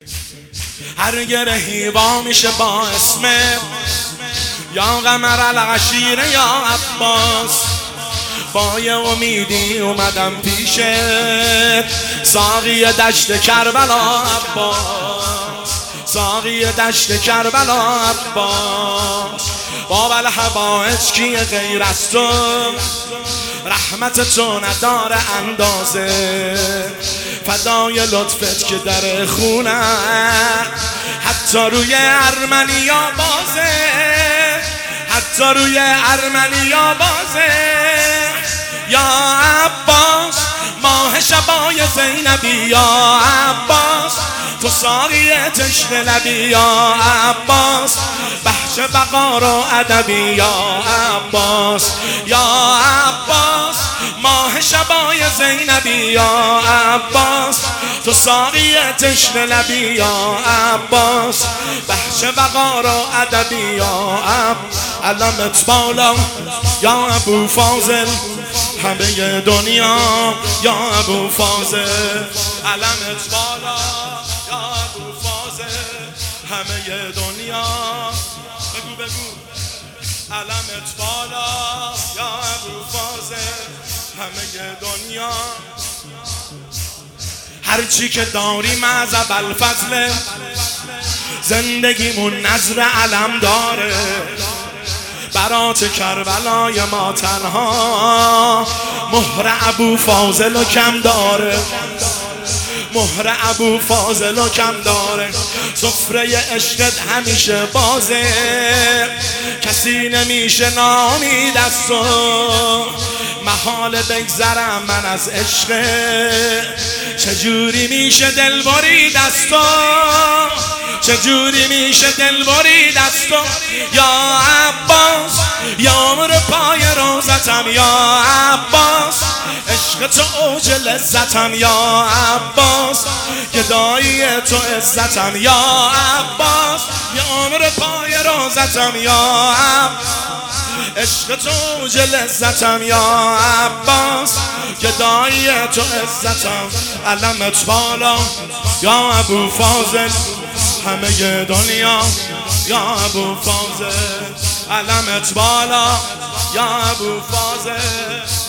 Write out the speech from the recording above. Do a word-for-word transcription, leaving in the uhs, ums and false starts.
هر گرهی وا میشه با اسمت، یا قمر العشیر یا عباس. با یه امیدی اومدم پیشت، ساقی دشت کربلا عباس، ساقی دشت کربلا عباس. باب الحوائج کی غیر از تو، رحمت تو نداره اندازه. فدای لطفت که در خونه حتی روی ارمنیا بازه، حتی روی ارمنیا بازه. یا عباس ماه شبای زینبی، یا عباس تو ساقی تشنه لبی، یا عباس بحش بقار و ادبی، یا عباس، یا عباس ماه شبای زینبی، یا عباس تو ساقی تشنه لبی، یا عباس بحش بقار و ادبی، یا عباس. علمت بالا یا ابو فاضل همه دنیا، یا ابو فاضل. علمت بالا یا ابو فاضل همه دنیا. بگو بگو علمت بالا یا ابو فاضل همه دنیا. هرچی که داریم از ابوالفضل، زندگیمون نظر علم داره. برات کربلای ما تنها مهر ابو فاضل و کم داره، مهر ابو فاضل و کم داره. سفره عشقت همیشه بازه، کسی نمیشه نامید از تو. محال بگذرم من از عشق، چجوری میشه دل برید از تو، چجوری میشه دل برید از تو. یا عباس یامر پای روزتم، یا عباس عشق تو اوج لذتم، یا عباس گدایی تو عزتم، یا عباس یامر پای روزتم، یا عباس عشق تو اوج لذتم، یا عباس گدایی تو عزتم. علمت بالا یا ابو فاضل همه دنیا، یا ابو فاضل. علمت بالا یا ابو فاضل.